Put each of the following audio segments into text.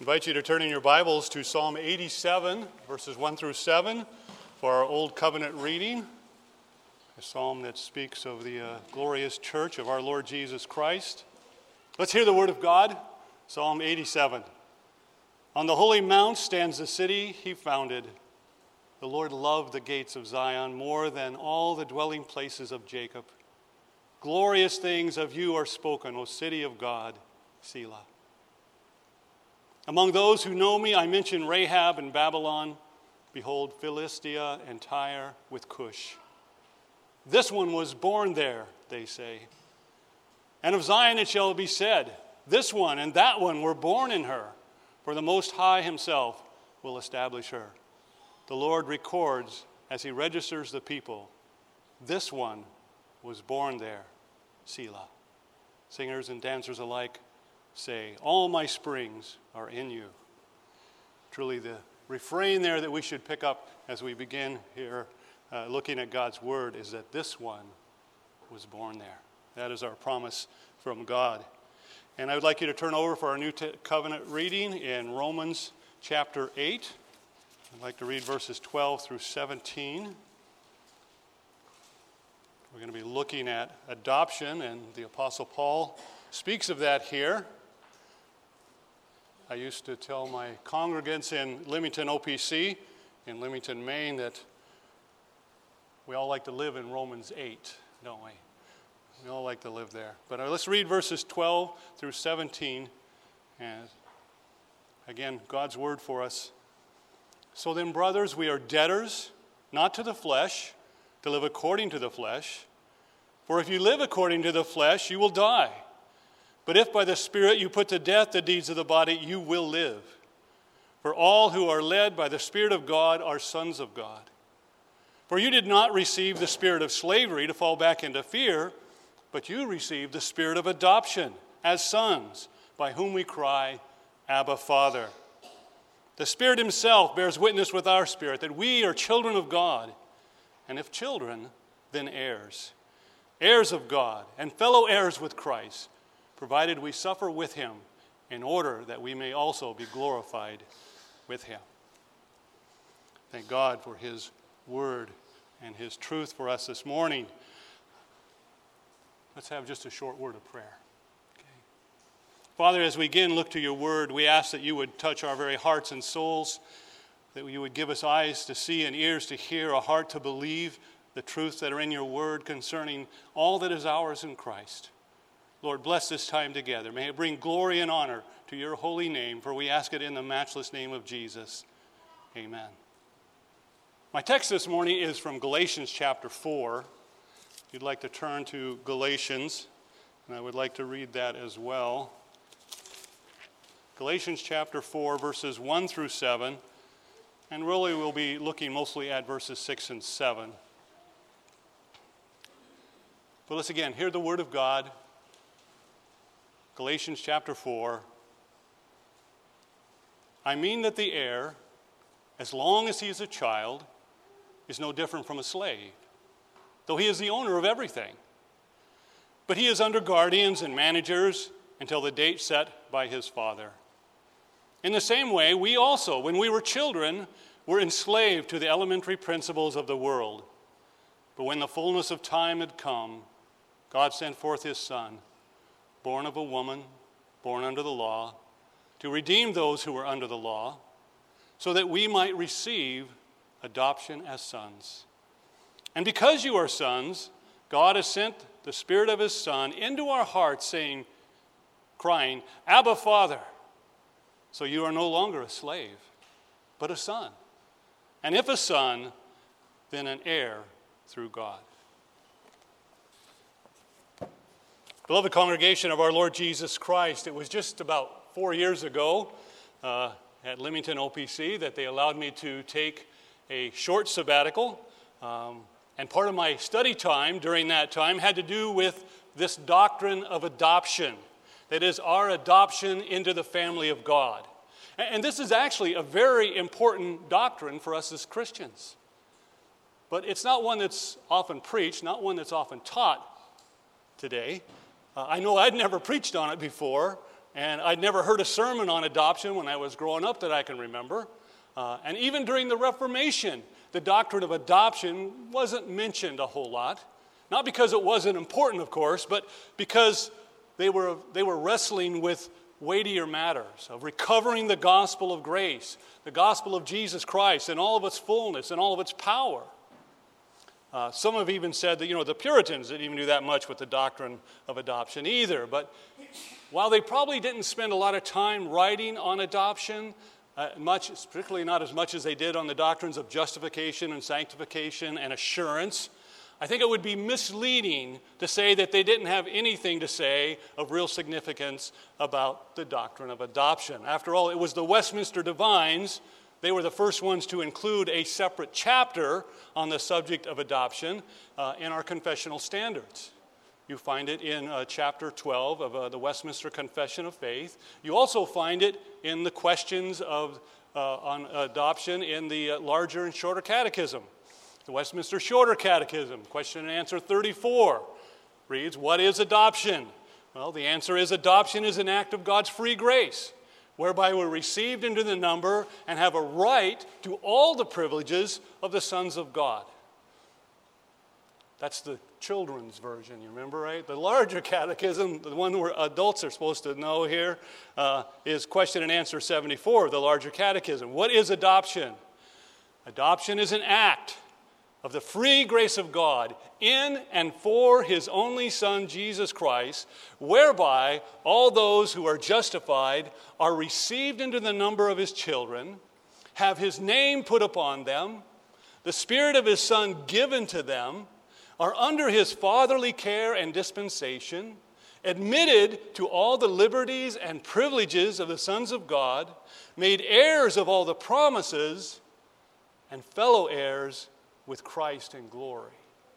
invite you to turn in your Bibles to Psalm 87, verses 1 through 7, for our Old Covenant reading. A psalm that speaks of the glorious church of our Lord Jesus Christ. Let's hear the word of God. Psalm 87. On the holy mount stands the city he founded. The Lord loved the gates of Zion more than all the dwelling places of Jacob. Glorious things of you are spoken, O city of God, Selah. Among those who know me, I mention Rahab and Babylon. Behold, Philistia and Tyre with Cush. This one was born there, they say. And of Zion it shall be said, this one and that one were born in her, for the Most High himself will establish her. The Lord records as he registers the people, this one was born there, Selah. Singers and dancers alike say, all my springs are in you. Truly the refrain there that we should pick up as we begin here looking at God's word is that this one was born there. That is our promise from God. And I would like you to turn over for our New Covenant reading in Romans chapter 8. I'd like to read verses 12 through 17. We're going to be looking at adoption, and the Apostle Paul speaks of that here. I used to tell my congregants in Leamington OPC, in Leamington, Maine, that we all like to live in Romans 8, don't we? We all like to live there. But let's read verses 12 through 17. And again, God's word for us. So then, brothers, we are debtors, not to the flesh, to live according to the flesh. For if you live according to the flesh, you will die. But if by the Spirit you put to death the deeds of the body, you will live. For all who are led by the Spirit of God are sons of God. For you did not receive the spirit of slavery to fall back into fear, but you received the spirit of adoption as sons, by whom we cry, Abba, Father. The Spirit himself bears witness with our spirit that we are children of God, and if children, then heirs. Heirs of God and fellow heirs with Christ, provided we suffer with him in order that we may also be glorified with him. Thank God for his word and his truth for us this morning. Let's have just a short word of prayer. Okay. Father, as we again look to your word, we ask that you would touch our very hearts and souls, that you would give us eyes to see and ears to hear, a heart to believe the truths that are in your word concerning all that is ours in Christ. Lord, bless this time together. May it bring glory and honor to your holy name, for we ask it in the matchless name of Jesus. Amen. My text this morning is from Galatians chapter 4. If you'd like to turn to Galatians, and I would like to read that as well. Galatians chapter 4, verses 1 through 7, and really we'll be looking mostly at verses 6 and 7. But let's again hear the word of God. Galatians chapter 4. I mean that the heir, as long as he is a child, is no different from a slave, though he is the owner of everything. But he is under guardians and managers until the date set by his father. In the same way, we also, when we were children, were enslaved to the elementary principles of the world. But when the fullness of time had come, God sent forth his Son, born of a woman, born under the law, to redeem those who were under the law, so that we might receive adoption as sons. And because you are sons, God has sent the Spirit of his Son into our hearts, saying, crying, Abba, Father. So you are no longer a slave, but a son. And if a son, then an heir through God. Beloved congregation of our Lord Jesus Christ, it was just about 4 years ago at Leamington OPC that they allowed me to take a short sabbatical. And part of my study time during that time had to do with this doctrine of adoption. That is, our adoption into the family of God. And this is actually a very important doctrine for us as Christians. But it's not one that's often preached, not one that's often taught today. I know I'd never preached on it before, And I'd never heard a sermon on adoption when I was growing up that I can remember. And even during the Reformation, the doctrine of adoption wasn't mentioned a whole lot. Not because it wasn't important, of course, but because they were wrestling with weightier matters of recovering the gospel of grace, the gospel of Jesus Christ in all of its fullness and all of its power. Some have even said that, the Puritans didn't even do that much with the doctrine of adoption either. But while they probably didn't spend a lot of time writing on adoption, particularly not as much as they did on the doctrines of justification and sanctification and assurance, I think it would be misleading to say that they didn't have anything to say of real significance about the doctrine of adoption. After all, it was the Westminster Divines. They were the first ones to include a separate chapter on the subject of adoption in our confessional standards. You find it in chapter 12 of the Westminster Confession of Faith. You also find it in the questions on adoption in the larger and shorter catechism. The Westminster Shorter Catechism, question and answer 34, reads, "What is adoption?" Well, the answer is adoption is an act of God's free grace, whereby we're received into the number and have a right to all the privileges of the sons of God. That's the children's version, you remember, right? The larger catechism, the one where adults are supposed to know here, is question and answer 74, the larger catechism. What is adoption? Adoption is an act of the free grace of God in and for his only Son, Jesus Christ, whereby all those who are justified are received into the number of his children, have his name put upon them, the Spirit of his Son given to them, are under his fatherly care and dispensation, admitted to all the liberties and privileges of the sons of God, made heirs of all the promises, and fellow heirs with Christ in glory.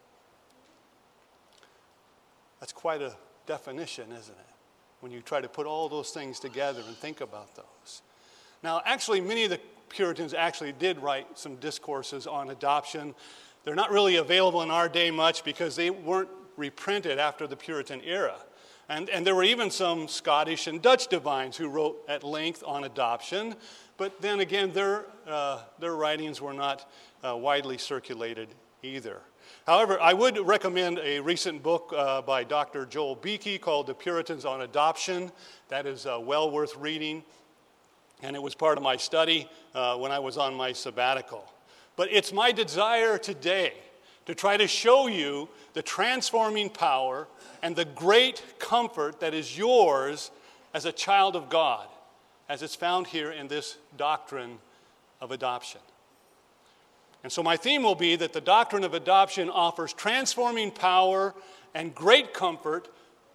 That's quite a definition, isn't it? When you try to put all those things together and think about those. Now, actually, many of the Puritans actually did write some discourses on adoption. They're not really available in our day much because they weren't reprinted after the Puritan era. And there were even some Scottish and Dutch divines who wrote at length on adoption. But then again, their writings were not widely circulated either. However, I would recommend a recent book by Dr. Joel Beeke called The Puritans on Adoption. That is well worth reading, and it was part of my study when I was on my sabbatical. But it's my desire today to try to show you the transforming power and the great comfort that is yours as a child of God, as it's found here in this doctrine of adoption. And so my theme will be that the doctrine of adoption offers transforming power and great comfort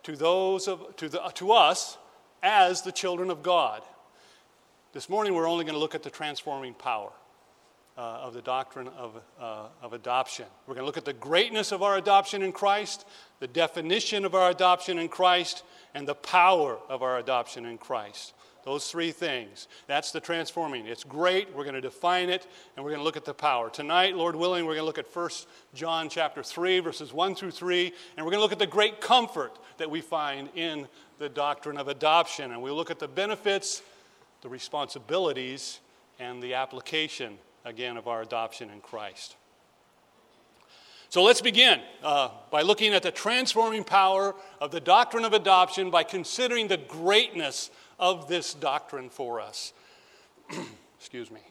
to us as the children of God. This morning we're only going to look at the transforming power of the doctrine of adoption. We're going to look at the greatness of our adoption in Christ, the definition of our adoption in Christ, and the power of our adoption in Christ. Those three things. That's the transforming. It's great. We're going to define it, and we're going to look at the power. Tonight, Lord willing, we're going to look at 1 John chapter 3, verses 1 through 3, and we're going to look at the great comfort that we find in the doctrine of adoption. And we'll look at the benefits, the responsibilities, and the application, again, of our adoption in Christ. So let's begin by looking at the transforming power of the doctrine of adoption by considering the greatness of this doctrine for us. Excuse me.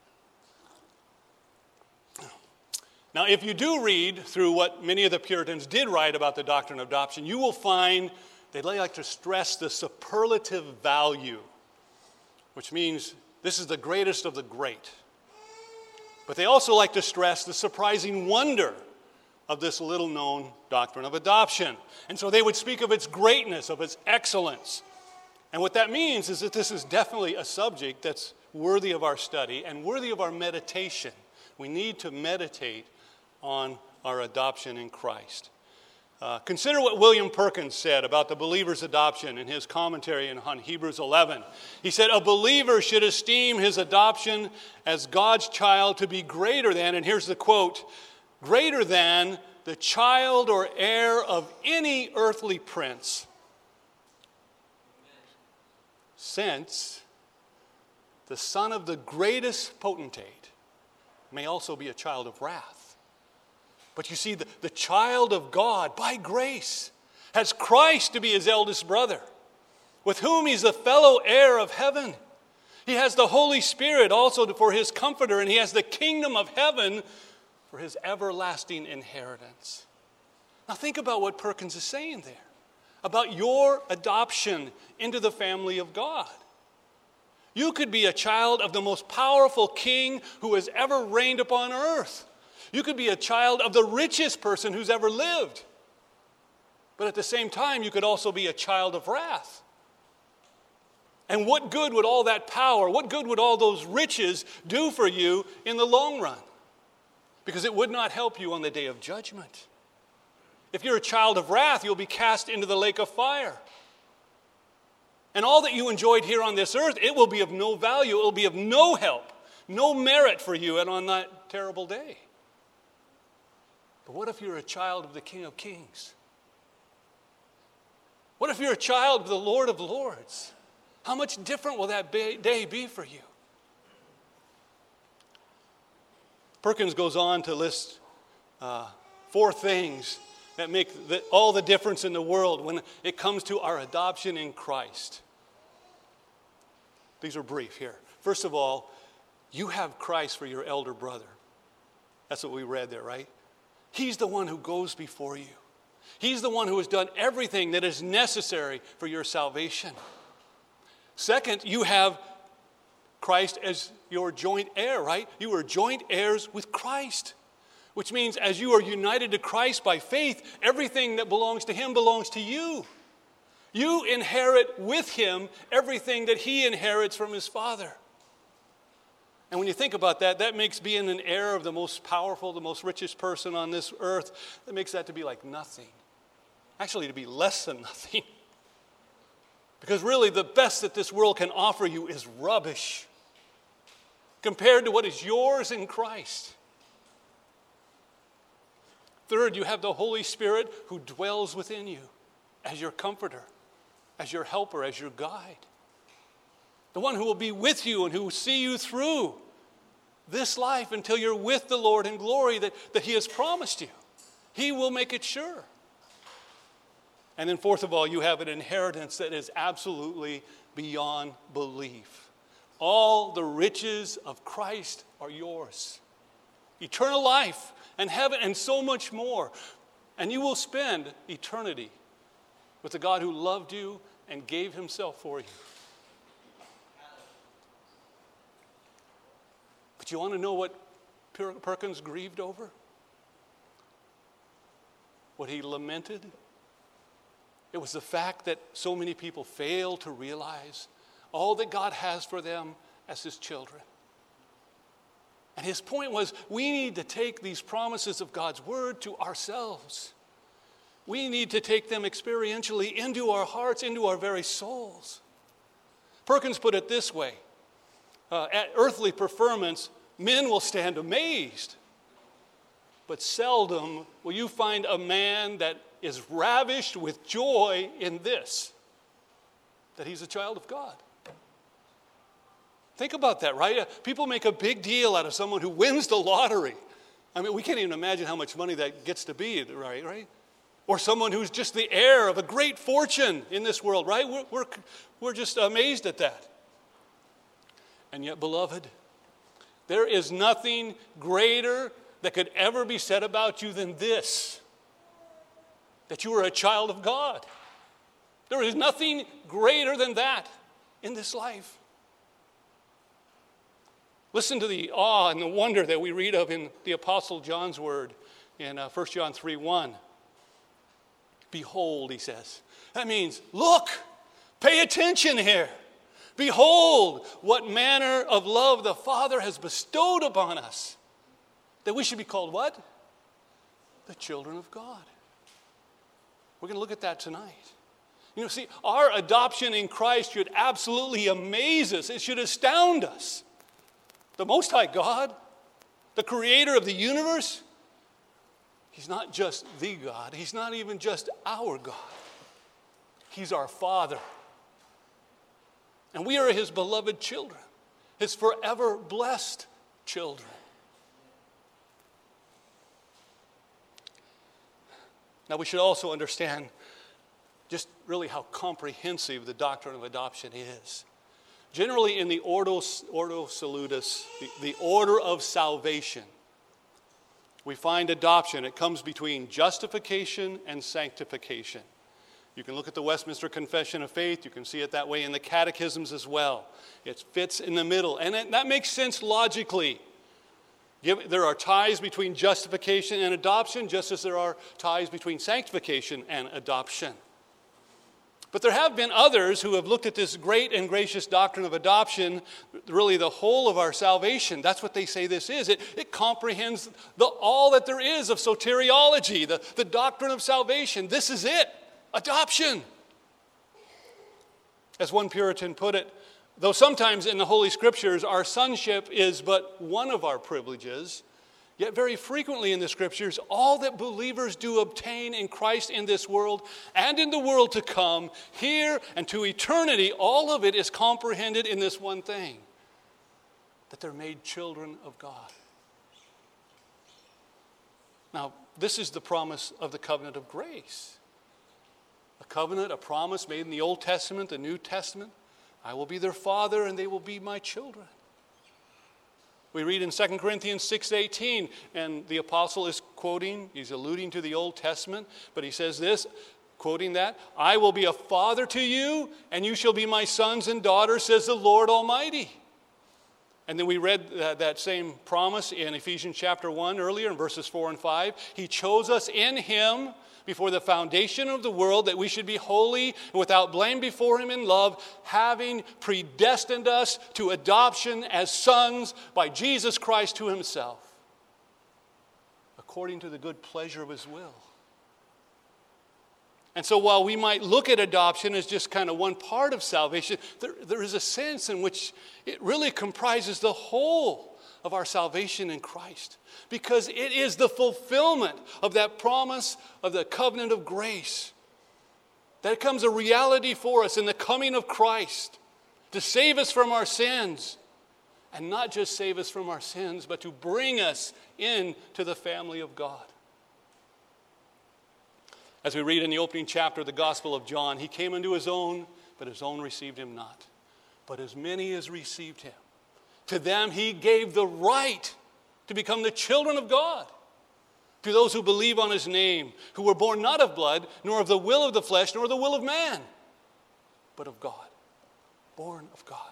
Now, if you do read through what many of the Puritans did write about the doctrine of adoption, you will find they like to stress the superlative value, which means this is the greatest of the great. But they also like to stress the surprising wonder of this little-known doctrine of adoption. And so they would speak of its greatness, of its excellence. And what that means is that this is definitely a subject that's worthy of our study and worthy of our meditation. We need to meditate on our adoption in Christ. Consider what William Perkins said about the believer's adoption in his commentary on Hebrews 11. He said, "A believer should esteem his adoption as God's child to be greater than," and here's the quote, "greater than the child or heir of any earthly prince." since the son of the greatest potentate may also be a child of wrath. But you see, the child of God, by grace, has Christ to be his eldest brother, with whom he's the fellow heir of heaven. He has the Holy Spirit also for his comforter, and he has the kingdom of heaven for his everlasting inheritance. Now think about what Perkins is saying there, about your adoption into the family of God. You could be a child of the most powerful king who has ever reigned upon earth. You could be a child of the richest person who's ever lived. But at the same time, you could also be a child of wrath. And what good would all that power, what good would all those riches do for you in the long run? Because it would not help you on the day of judgment. If you're a child of wrath, you'll be cast into the lake of fire. And all that you enjoyed here on this earth, it will be of no value. It will be of no help, no merit for you and on that terrible day. But what if you're a child of the King of Kings? What if you're a child of the Lord of Lords? How much different will that day be for you? Perkins goes on to list 4 things that make all the difference in the world when it comes to our adoption in Christ. These are brief here. First of all, you have Christ for your elder brother. That's what we read there, right? He's the one who goes before you. He's the one who has done everything that is necessary for your salvation. Second, you have Christ as your joint heir, right? You are joint heirs with Christ, which means as you are united to Christ by faith, everything that belongs to him belongs to you. You inherit with him everything that he inherits from his Father. And when you think about that, that makes being an heir of the most powerful, the most richest person on this earth, that makes that to be like nothing. Actually, to be less than nothing. Because really, the best that this world can offer you is rubbish compared to what is yours in Christ. Third, you have the Holy Spirit who dwells within you as your comforter, as your helper, as your guide. The one who will be with you and who will see you through this life until you're with the Lord in glory that he has promised you. He will make it sure. And then fourth of all, you have an inheritance that is absolutely beyond belief. All the riches of Christ are yours. Eternal life and heaven and so much more. And you will spend eternity with the God who loved you and gave himself for you. But you want to know what Perkins grieved over? What he lamented? It was the fact that so many people fail to realize all that God has for them as his children. And his point was, we need to take these promises of God's word to ourselves. We need to take them experientially into our hearts, into our very souls. Perkins put it this way. At earthly preferments, men will stand amazed. But seldom will you find a man that is ravished with joy in this, that he's a child of God. Think about that, right? People make a big deal out of someone who wins the lottery. I mean, we can't even imagine how much money that gets to be, right? Or someone who's just the heir of a great fortune in this world, right? We're just amazed at that. And yet, beloved, there is nothing greater that could ever be said about you than this, that you are a child of God. There is nothing greater than that in this life. Listen to the awe and the wonder that we read of in the Apostle John's word in 1 John 3:1. Behold, he says. That means, look, pay attention here. Behold, what manner of love the Father has bestowed upon us, that we should be called what? The children of God. We're going to look at that tonight. You know, see, our adoption in Christ should absolutely amaze us. It should astound us. The Most High God, the creator of the universe, he's not just the God. He's not even just our God. He's our Father. And we are his beloved children, his forever blessed children. Now, we should also understand just really how comprehensive the doctrine of adoption is. Generally, in the Ordo Salutis, the order of salvation, we find adoption. It comes between justification and sanctification. You can look at the Westminster Confession of Faith. You can see it that way in the catechisms as well. It fits in the middle, and that makes sense logically. There are ties between justification and adoption, just as there are ties between sanctification and adoption. But there have been others who have looked at this great and gracious doctrine of adoption, really the whole of our salvation. That's what they say this is. It comprehends all that there is of soteriology, the doctrine of salvation. This is it, adoption. As one Puritan put it, though sometimes in the Holy Scriptures our sonship is but one of our privileges, yet very frequently in the Scriptures, all that believers do obtain in Christ in this world and in the world to come, here and to eternity, all of it is comprehended in this one thing, that they're made children of God. Now, this is the promise of the covenant of grace. A covenant, a promise made in the Old Testament, the New Testament. I will be their father and they will be my children. We read in 2 Corinthians 6:18, and the apostle is quoting, he's alluding to the Old Testament, but he says this, quoting that, I will be a father to you, and you shall be my sons and daughters, says the Lord Almighty. And then we read that same promise in Ephesians chapter 1 earlier in verses 4 and 5. He chose us in him before the foundation of the world, that we should be holy and without blame before him in love, having predestined us to adoption as sons by Jesus Christ to himself, according to the good pleasure of his will. And so while we might look at adoption as just kind of one part of salvation, there is a sense in which it really comprises the whole of our salvation in Christ, because it is the fulfillment of that promise of the covenant of grace. That becomes a reality for us in the coming of Christ to save us from our sins, and not just save us from our sins, but to bring us into the family of God. As we read in the opening chapter of the Gospel of John, he came unto his own, but his own received him not. But as many as received him, to them he gave the right to become the children of God, to those who believe on his name, who were born not of blood, nor of the will of the flesh, nor the will of man, but of God, born of God.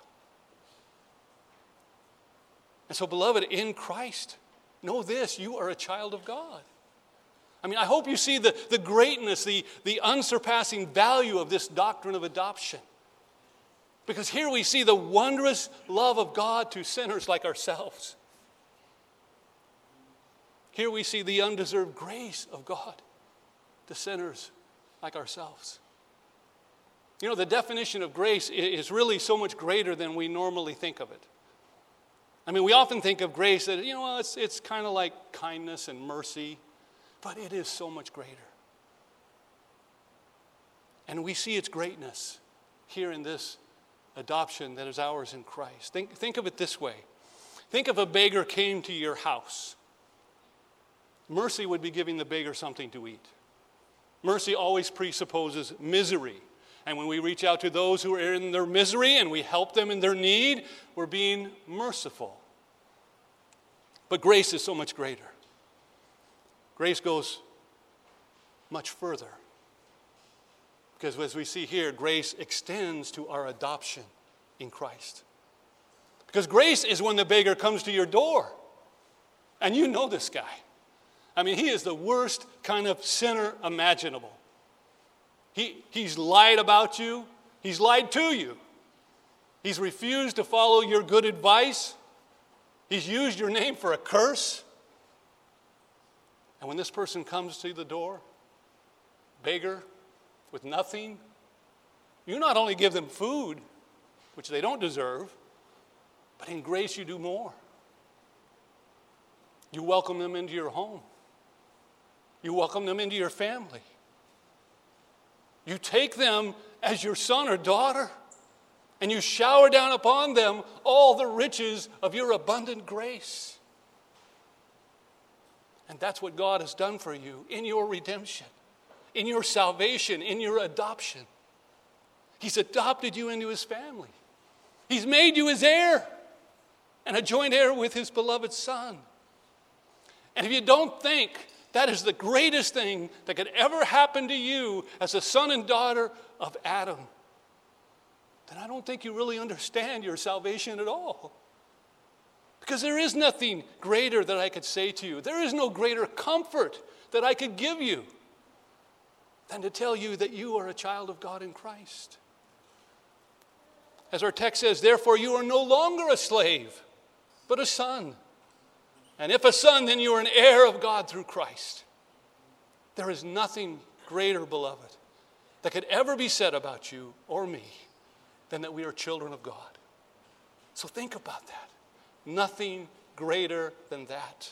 And so, beloved, in Christ, know this, you are a child of God. I mean, I hope you see the greatness, the unsurpassing value of this doctrine of adoption. Because here we see the wondrous love of God to sinners like ourselves. Here we see the undeserved grace of God to sinners like ourselves. You know, the definition of grace is really so much greater than we normally think of it. I mean, we often think of grace that, it's kind of like kindness and mercy, but it is so much greater. And we see its greatness here in this adoption that is ours in Christ. Think of it this way. Think if a beggar came to your house. Mercy would be giving the beggar something to eat. Mercy always presupposes misery. And when we reach out to those who are in their misery and we help them in their need, we're being merciful. But grace is so much greater. Grace goes much further. Because as we see here, grace extends to our adoption in Christ. Because grace is when the beggar comes to your door. And you know this guy. I mean, he is the worst kind of sinner imaginable. He's lied about you. He's lied to you. He's refused to follow your good advice. He's used your name for a curse. And when this person comes to the door, beggar, with nothing, you not only give them food, which they don't deserve, but in grace you do more. You welcome them into your home. You welcome them into your family. You take them as your son or daughter. And you shower down upon them all the riches of your abundant grace. And that's what God has done for you in your redemption, in your salvation, in your adoption. He's adopted you into his family. He's made you his heir and a joint heir with his beloved Son. And if you don't think that is the greatest thing that could ever happen to you as a son and daughter of Adam, then I don't think you really understand your salvation at all. Because there is nothing greater that I could say to you. There is no greater comfort that I could give you than to tell you that you are a child of God in Christ. As our text says, therefore you are no longer a slave, but a son. And if a son, then you are an heir of God through Christ. There is nothing greater, beloved, that could ever be said about you or me than that we are children of God. So think about that. Nothing greater than that.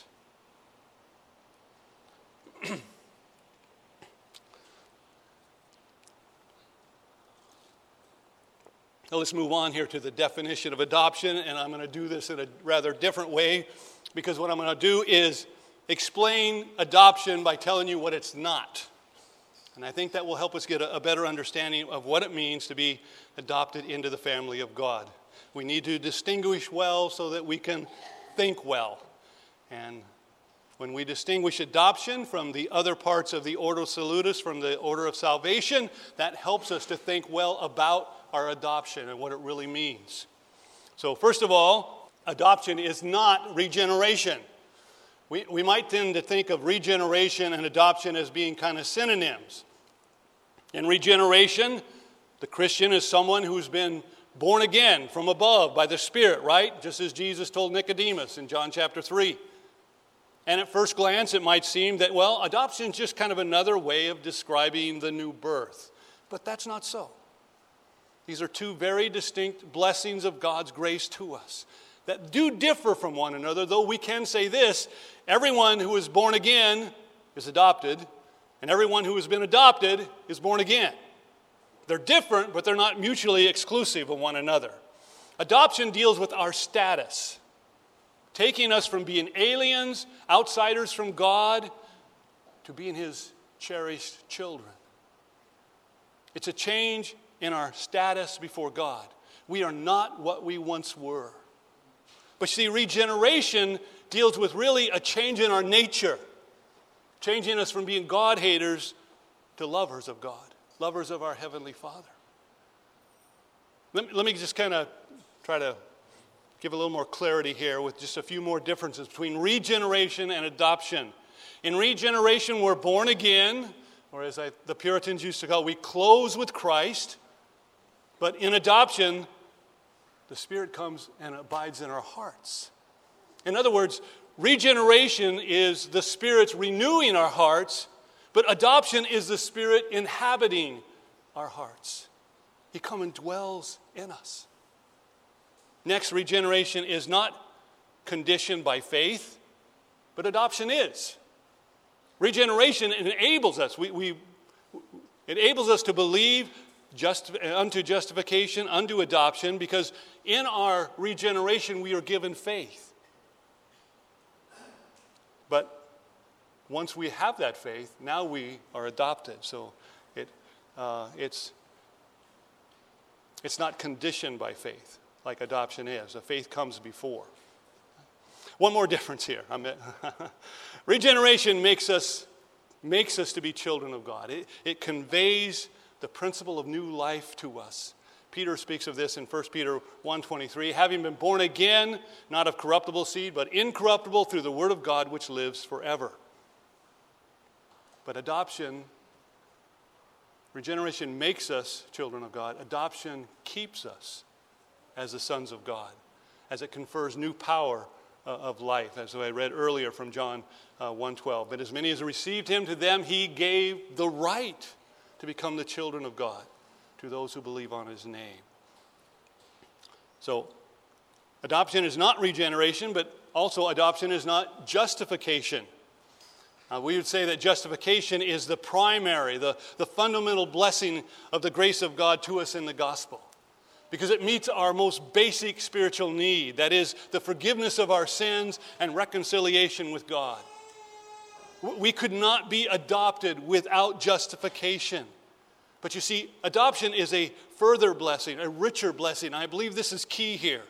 Now let's move on here to the definition of adoption, and I'm going to do this in a rather different way, because what I'm going to do is explain adoption by telling you what it's not. And I think that will help us get a better understanding of what it means to be adopted into the family of God. We need to distinguish well so that we can think well. And when we distinguish adoption from the other parts of the Ordo Salutis, from the order of salvation, that helps us to think well about our adoption and what it really means. So first of all, adoption is not regeneration. We might tend to think of regeneration and adoption as being kind of synonyms. In regeneration, the Christian is someone who's been born again from above by the Spirit, right? Just as Jesus told Nicodemus in John chapter 3. And at first glance, it might seem that, well, adoption is just kind of another way of describing the new birth. But that's not so. These are two very distinct blessings of God's grace to us that do differ from one another, though we can say this: everyone who is born again is adopted, and everyone who has been adopted is born again. They're different, but they're not mutually exclusive of one another. Adoption deals with our status, taking us from being aliens, outsiders from God, to being his cherished children. It's a change in our status before God. We are not what we once were. But see, regeneration deals with really a change in our nature, changing us from being God haters to lovers of God, lovers of our Heavenly Father. Let me just kind of try to give a little more clarity here with just a few more differences between regeneration and adoption. In regeneration, we're born again, or as the Puritans used to call it, we close with Christ. But in adoption, the Spirit comes and abides in our hearts. In other words, regeneration is the Spirit's renewing our hearts, but adoption is the Spirit inhabiting our hearts. He comes and dwells in us. Next, regeneration is not conditioned by faith, but adoption is. Regeneration enables us. It enables us to believe unto justification, unto adoption, because in our regeneration we are given faith. But once we have that faith, now we are adopted. So it's not conditioned by faith like adoption is. The faith comes before. One more difference here. Regeneration makes us to be children of God. It conveys the principle of new life to us. Peter speaks of this in 1 Peter 1:23, having been born again, not of corruptible seed, but incorruptible through the word of God which lives forever. But regeneration makes us children of God. Adoption keeps us as the sons of God, as it confers new power of life, as I read earlier from John 1:12. But as many as received him, to them he gave the right to become the children of God, to those who believe on his name. So, adoption is not regeneration, but also adoption is not justification. We would say that justification is the primary, the fundamental blessing of the grace of God to us in the gospel. because it meets our most basic spiritual need, that is, the forgiveness of our sins and reconciliation with God. We could not be adopted without justification. But you see, adoption is a further blessing, a richer blessing. I believe this is key here.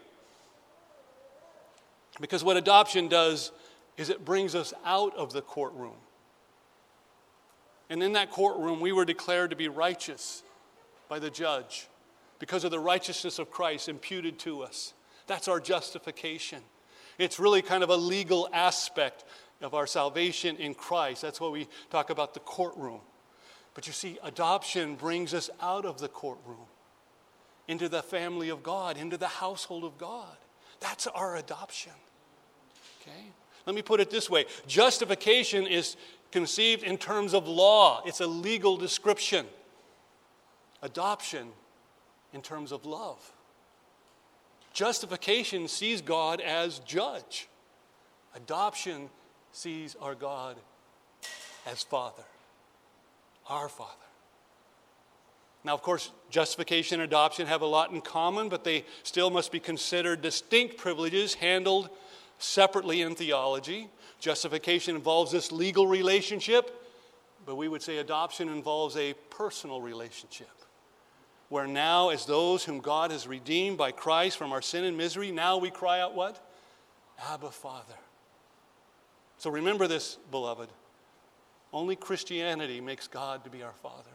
Because what adoption does is it brings us out of the courtroom. And in that courtroom, we were declared to be righteous by the judge because of the righteousness of Christ imputed to us. That's our justification. It's really kind of a legal aspect of our salvation in Christ. That's why we talk about the courtroom. But you see, adoption brings us out of the courtroom into the family of God, into the household of God. That's our adoption. Okay? Let me put it this way. Justification is conceived in terms of law. It's a legal description. Adoption in terms of love. Justification sees God as judge. Adoption sees our God as Father. Our Father. Now, of course, justification and adoption have a lot in common, but they still must be considered distinct privileges handled separately in theology. Justification involves this legal relationship, but we would say adoption involves a personal relationship, where now, as those whom God has redeemed by Christ from our sin and misery, now we cry out what? Abba, Father. So remember this, beloved. Only Christianity makes God to be our Father.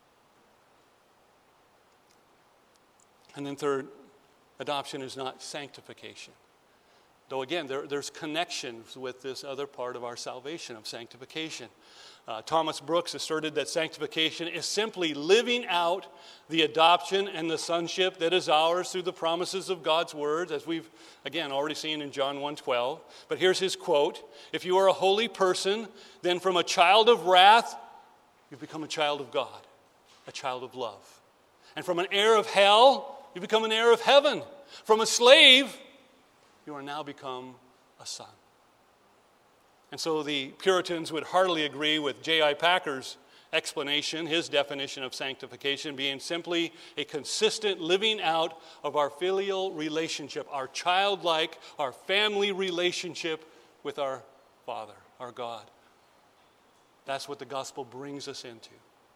And then third, adoption is not sanctification. Though again, there's connections with this other part of our salvation, of sanctification. Thomas Brooks asserted that sanctification is simply living out the adoption and the sonship that is ours through the promises of God's word, as we've, again, already seen in John 1:12. But here's his quote: "If you are a holy person, then from a child of wrath, you've become a child of God, a child of love. And from an heir of hell, you become an heir of heaven. From a slave, you are now become a son." And so the Puritans would heartily agree with J.I. Packer's explanation, his definition of sanctification being simply a consistent living out of our filial relationship, our childlike, our family relationship with our Father, our God. That's what the gospel brings us into.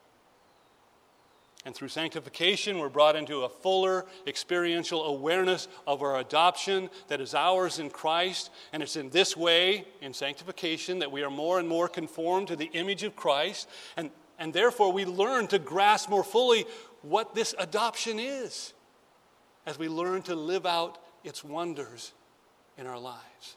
And through sanctification, we're brought into a fuller experiential awareness of our adoption that is ours in Christ. And it's in this way, in sanctification, that we are more and more conformed to the image of Christ. And therefore, we learn to grasp more fully what this adoption is as we learn to live out its wonders in our lives.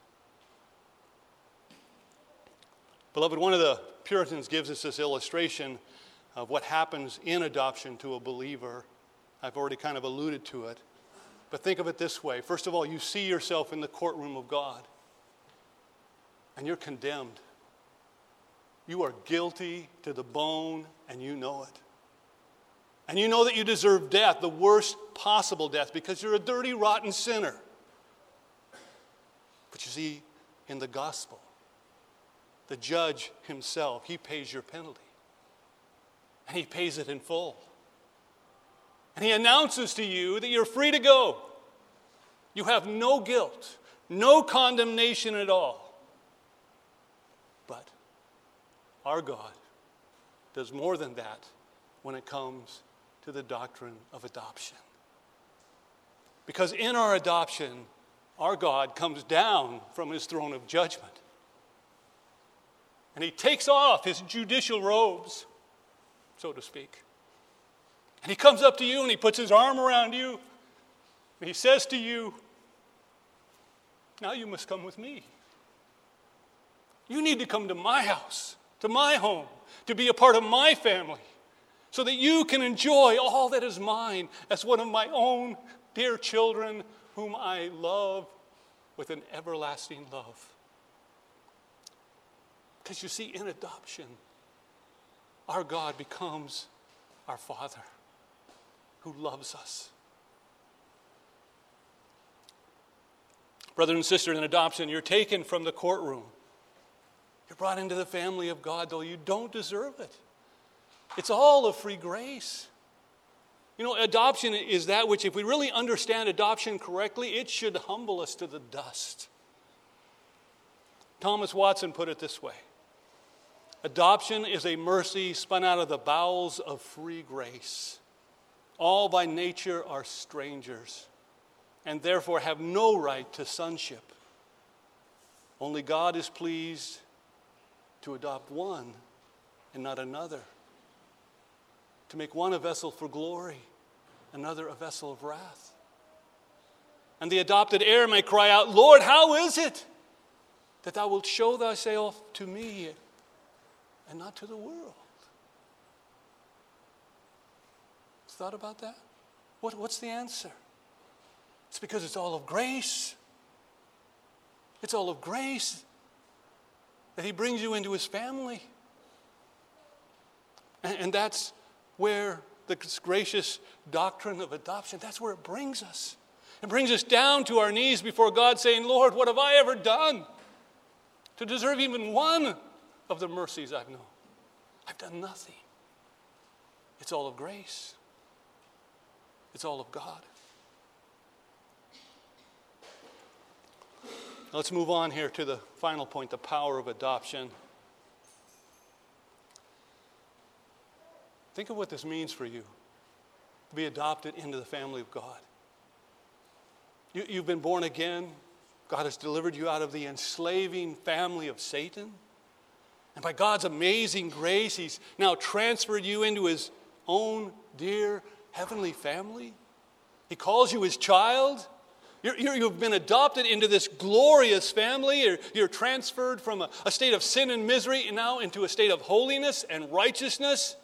Beloved, one of the Puritans gives us this illustration of what happens in adoption to a believer. I've already kind of alluded to it. But think of it this way. First of all, you see yourself in the courtroom of God. And you're condemned. You are guilty to the bone, and you know it. And you know that you deserve death, the worst possible death, because you're a dirty, rotten sinner. But you see, in the gospel, the judge himself, he pays your penalty. And he pays it in full. And he announces to you that you're free to go. You have no guilt, no condemnation at all. But our God does more than that when it comes to the doctrine of adoption. Because in our adoption, our God comes down from his throne of judgment. And he takes off his judicial robes, so to speak. And he comes up to you and he puts his arm around you. And he says to you, now you must come with me. You need to come to my house, to my home, to be a part of my family, so that you can enjoy all that is mine as one of my own dear children whom I love with an everlasting love. Because you see, in adoption, our God becomes our Father who loves us. Brother and sister, in adoption, you're taken from the courtroom. You're brought into the family of God, though you don't deserve it. It's all of free grace. You know, adoption is that which, if we really understand adoption correctly, it should humble us to the dust. Thomas Watson put it this way: adoption is a mercy spun out of the bowels of free grace. All by nature are strangers, and therefore have no right to sonship. Only God is pleased to adopt one and not another, to make one a vessel for glory, another a vessel of wrath. And the adopted heir may cry out, Lord, how is it that thou wilt show thyself to me and not to the world? Thought about that? What's the answer? It's because it's all of grace. It's all of grace that he brings you into his family. And that's where the gracious doctrine of adoption, that's where it brings us. It brings us down to our knees before God saying, Lord, what have I ever done to deserve even one of the mercies I've known? I've done nothing. It's all of grace. It's all of God. Let's move on here to the final point, the power of adoption. Think of what this means for you, to be adopted into the family of God. You've been born again. God has delivered you out of the enslaving family of Satan. And by God's amazing grace, he's now transferred you into his own dear heavenly family. He calls you his child. You've been adopted into this glorious family. You're transferred from a state of sin and misery now into a state of holiness and righteousness.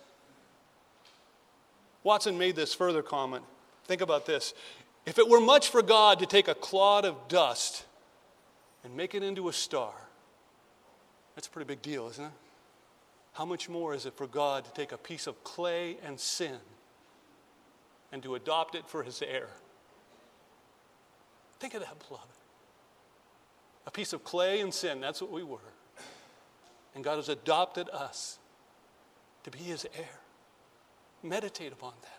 Watson made this further comment. Think about this. If it were much for God to take a clod of dust and make it into a star, that's a pretty big deal, isn't it? How much more is it for God to take a piece of clay and sin and to adopt it for his heir? Think of that, beloved. A piece of clay and sin, that's what we were. And God has adopted us to be his heir. Meditate upon that.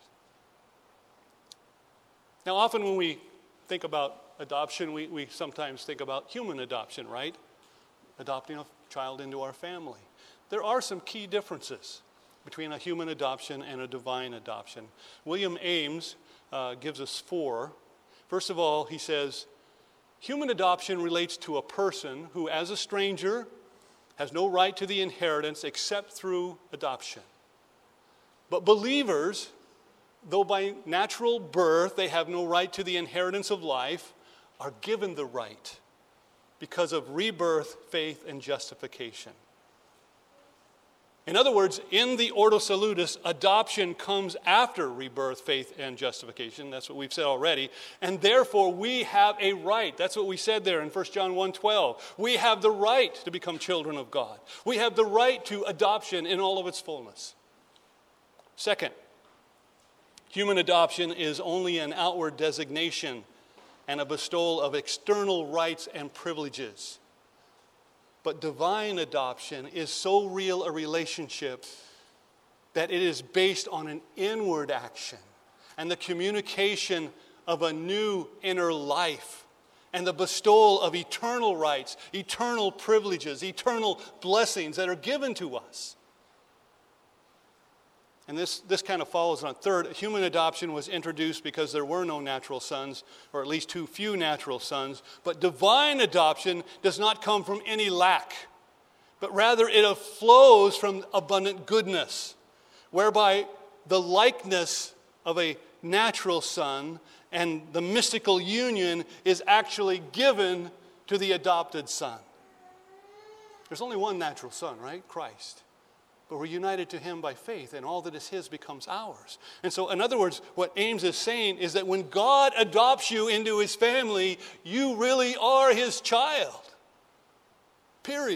Now, often when we think about adoption, we sometimes think about human adoption, right? Adopting a child into our family. There are some key differences between a human adoption and a divine adoption. William Ames gives us 4. First of all, he says, human adoption relates to a person who, as a stranger, has no right to the inheritance except through adoption. But believers, though by natural birth they have no right to the inheritance of life, are given the right because of rebirth, faith, and justification. In other words, in the Ordo Salutis, adoption comes after rebirth, faith, and justification. That's what we've said already. And therefore, we have a right. That's what we said there in 1 John 1:12. We have the right to become children of God. We have the right to adoption in all of its fullness. Second, human adoption is only an outward designation and a bestowal of external rights and privileges. But divine adoption is so real a relationship that it is based on an inward action and the communication of a new inner life and the bestowal of eternal rights, eternal privileges, eternal blessings that are given to us. And this kind of follows on. Third, human adoption was introduced because there were no natural sons, or at least too few natural sons. But divine adoption does not come from any lack, but rather it flows from abundant goodness, whereby the likeness of a natural son and the mystical union is actually given to the adopted son. There's only one natural son, right? Christ. But we're united to him by faith, and all that is his becomes ours. And so, in other words, what Ames is saying is that when God adopts you into his family, you really are his child. Period.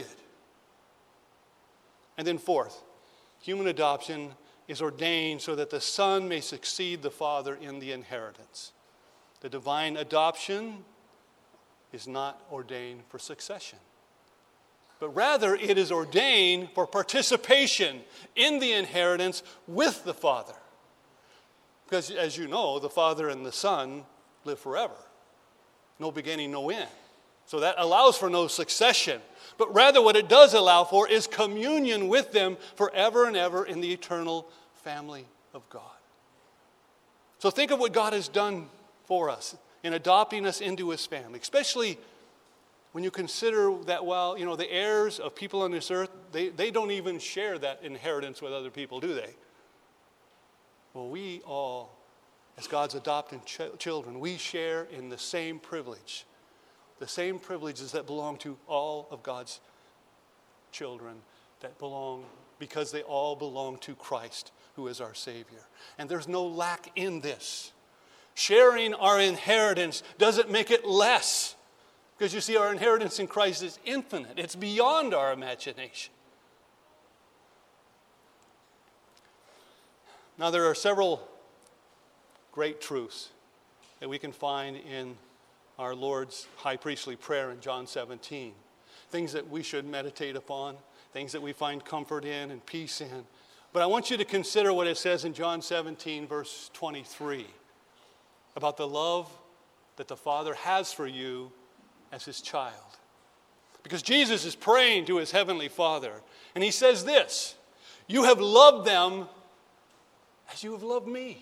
And then fourth, human adoption is ordained so that the son may succeed the father in the inheritance. The divine adoption is not ordained for succession, but rather it is ordained for participation in the inheritance with the Father. Because as you know, the Father and the Son live forever. No beginning, no end. So that allows for no succession. But rather what it does allow for is communion with them forever and ever in the eternal family of God. So think of what God has done for us in adopting us into his family, especially when you consider that while, the heirs of people on this earth, they don't even share that inheritance with other people, do they? Well, we all, as God's adopted children, we share in the same privilege. The same privileges that belong to all of God's children that belong because they all belong to Christ, who is our Savior. And there's no lack in this. Sharing our inheritance doesn't make it less. Because you see, our inheritance in Christ is infinite. It's beyond our imagination. Now, there are several great truths that we can find in our Lord's high priestly prayer in John 17. Things that we should meditate upon, things that we find comfort in and peace in. But I want you to consider what it says in John 17, verse 23, about the love that the Father has for you as his child. Because Jesus is praying to his heavenly Father, and he says this, "You have loved them as you have loved me."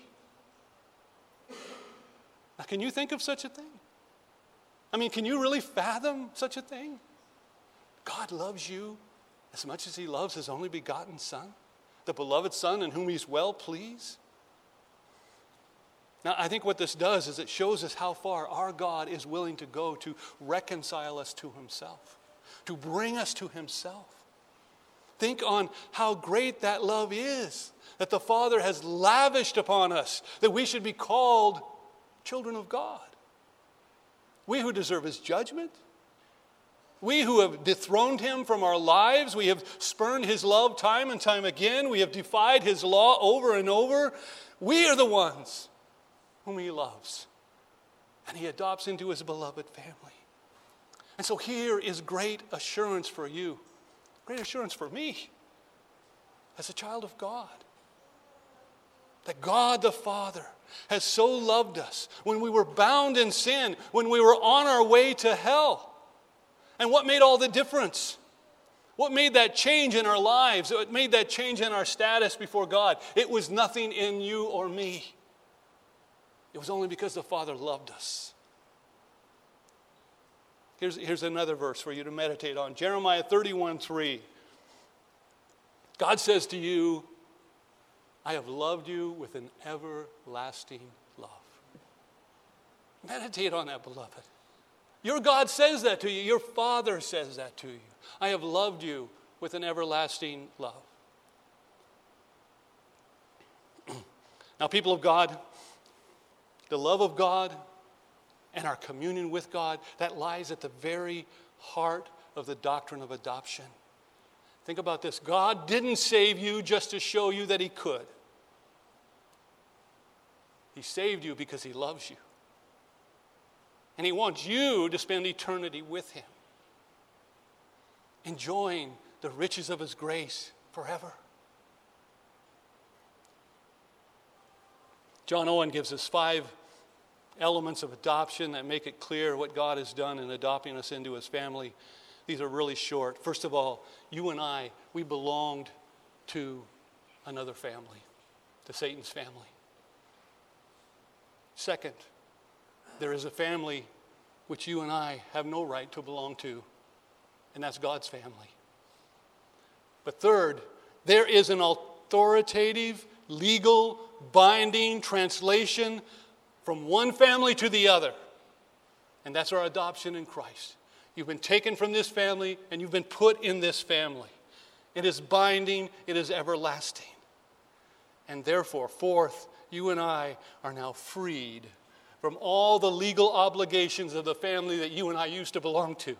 Now, can you think of such a thing? I mean, can you really fathom such a thing? God loves you as much as he loves his only begotten Son, the beloved Son in whom he's well pleased. Now, I think what this does is it shows us how far our God is willing to go to reconcile us to himself, to bring us to himself. Think on how great that love is that the Father has lavished upon us, that we should be called children of God. We who deserve his judgment, we who have dethroned him from our lives, we have spurned his love time and time again, we have defied his law over and over, we are the ones whom he loves. And he adopts into his beloved family. And so here is great assurance for you, great assurance for me as a child of God. That God the Father has so loved us when we were bound in sin, when we were on our way to hell. And what made all the difference? What made that change in our lives? What made that change in our status before God? It was nothing in you or me. It was only because the Father loved us. Here's another verse for you to meditate on. Jeremiah 31:3. God says to you, "I have loved you with an everlasting love." Meditate on that, beloved. Your God says that to you. Your Father says that to you. I have loved you with an everlasting love. Now, people of God, the love of God and our communion with God, that lies at the very heart of the doctrine of adoption. Think about this. God didn't save you just to show you that he could. He saved you because he loves you. And he wants you to spend eternity with him, enjoying the riches of his grace forever. John Owen gives us 5 elements of adoption that make it clear what God has done in adopting us into his family. These are really short. First of all, you and I, we belonged to another family, to Satan's family. Second, there is a family which you and I have no right to belong to, and that's God's family. But third, there is an authoritative, legal, binding translation from one family to the other, and that's our adoption in Christ. You've been taken from this family, and you've been put in this family. It is binding, it is everlasting. And therefore, fourth, you and I are now freed from all the legal obligations of the family that you and I used to belong to.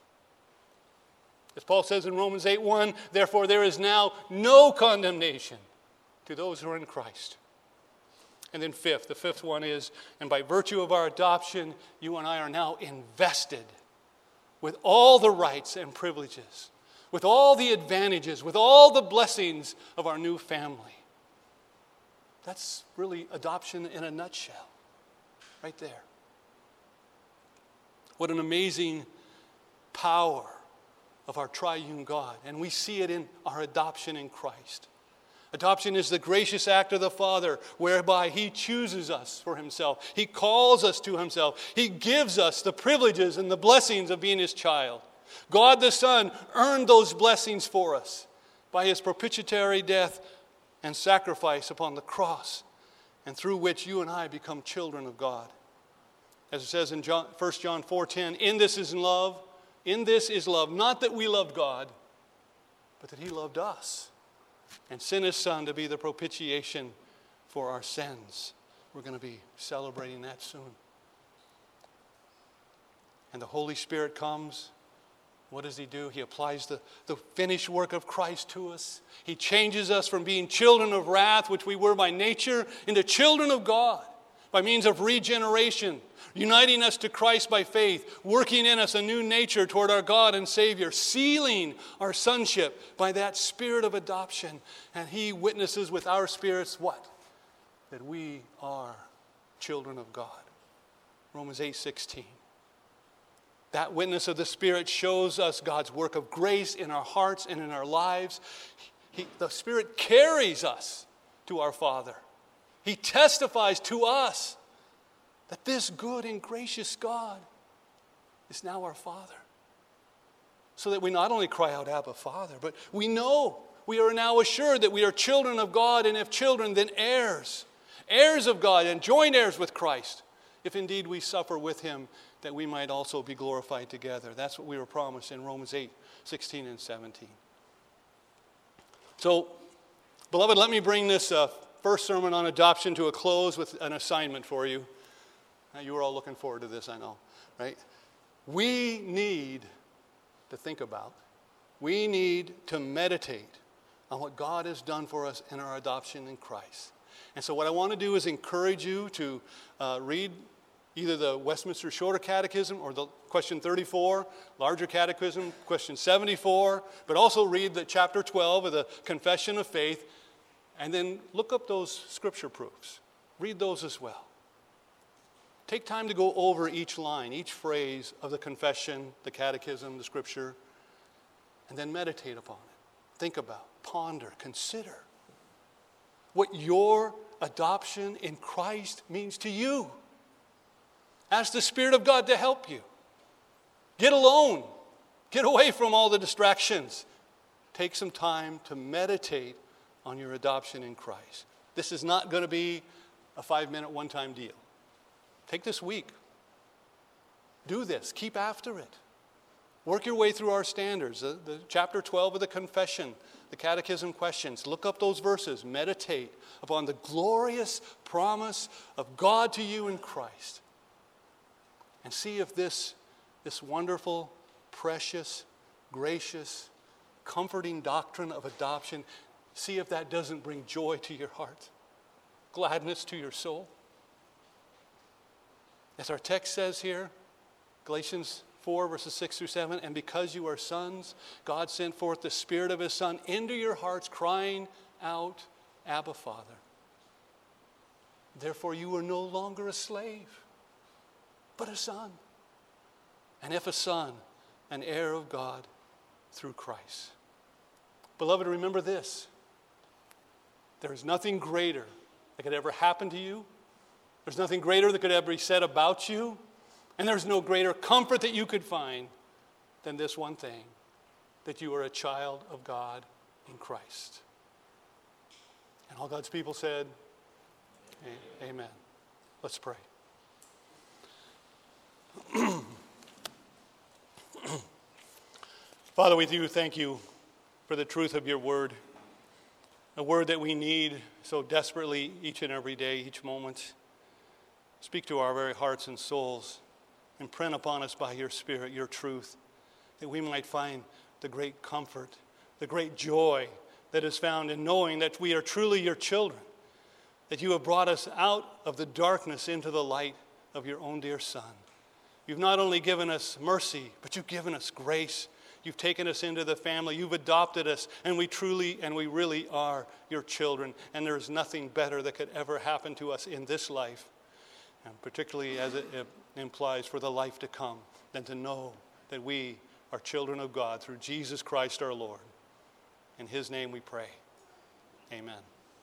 As Paul says in Romans 8:1, therefore there is now no condemnation to those who are in Christ. And then the fifth one is, and by virtue of our adoption, you and I are now invested with all the rights and privileges, with all the advantages, with all the blessings of our new family. That's really adoption in a nutshell, right there. What an amazing power of our triune God. And we see it in our adoption in Christ. Adoption is the gracious act of the Father whereby He chooses us for Himself. He calls us to Himself. He gives us the privileges and the blessings of being His child. God the Son earned those blessings for us by His propitiatory death and sacrifice upon the cross, and through which you and I become children of God. As it says in 1 John 4:10, in this is love, not that we loved God, but that He loved us and sent His Son to be the propitiation for our sins. We're going to be celebrating that soon. And the Holy Spirit comes. What does He do? He applies the finished work of Christ to us. He changes us from being children of wrath, which we were by nature, into children of God by means of regeneration, uniting us to Christ by faith, working in us a new nature toward our God and Savior, sealing our sonship by that Spirit of adoption. And He witnesses with our spirits what? That we are children of God. Romans 8:16. That witness of the Spirit shows us God's work of grace in our hearts and in our lives. The Spirit carries us to our Father. He testifies to us that this good and gracious God is now our Father. So that we not only cry out, Abba, Father, but we know, we are now assured that we are children of God, and if children, then heirs. Heirs of God and joint heirs with Christ, if indeed we suffer with Him, that we might also be glorified together. That's what we were promised in Romans 8:16 and 17. So, beloved, let me bring this first sermon on adoption to a close with an assignment for you. Now, you were all looking forward to this, I know, right? We need to think about, we need to meditate on what God has done for us in our adoption in Christ. And so what I want to do is encourage you to read either the Westminster Shorter Catechism or the question 34, Larger Catechism, question 74, but also read the chapter 12 of the Confession of Faith, and then look up those scripture proofs. Read those as well. Take time to go over each line, each phrase of the confession, the catechism, the scripture, and then meditate upon it. Think about, ponder, consider what your adoption in Christ means to you. Ask the Spirit of God to help you. Get alone. Get away from all the distractions. Take some time to meditate on your adoption in Christ. This is not going to be a 5-minute one-time deal. Take this week. Do this. Keep after it. Work your way through our standards. The chapter 12 of the confession, the catechism questions. Look up those verses. Meditate upon the glorious promise of God to you in Christ. And see if this wonderful, precious, gracious, comforting doctrine of adoption, see if that doesn't bring joy to your heart, gladness to your soul. As our text says here, Galatians 4, verses 6 through 7, and because you are sons, God sent forth the Spirit of His Son into your hearts, crying out, Abba, Father. Therefore you are no longer a slave, but a son. And if a son, an heir of God through Christ. Beloved, remember this. There is nothing greater that could ever happen to you. There's nothing greater that could ever be said about you. And there's no greater comfort that you could find than this one thing, that you are a child of God in Christ. And all God's people said, Amen. Let's pray. Father, we do thank you for the truth of your word, a word that we need so desperately each and every day, each moment. Speak to our very hearts and souls. Imprint upon us by your Spirit, your truth, that we might find the great comfort, the great joy that is found in knowing that we are truly your children, that you have brought us out of the darkness into the light of your own dear Son. You've not only given us mercy, but you've given us grace. You've taken us into the family. You've adopted us, and we really are your children. And there's nothing better that could ever happen to us in this life, and particularly as it implies for the life to come, than to know that we are children of God through Jesus Christ our Lord. In his name we pray. Amen.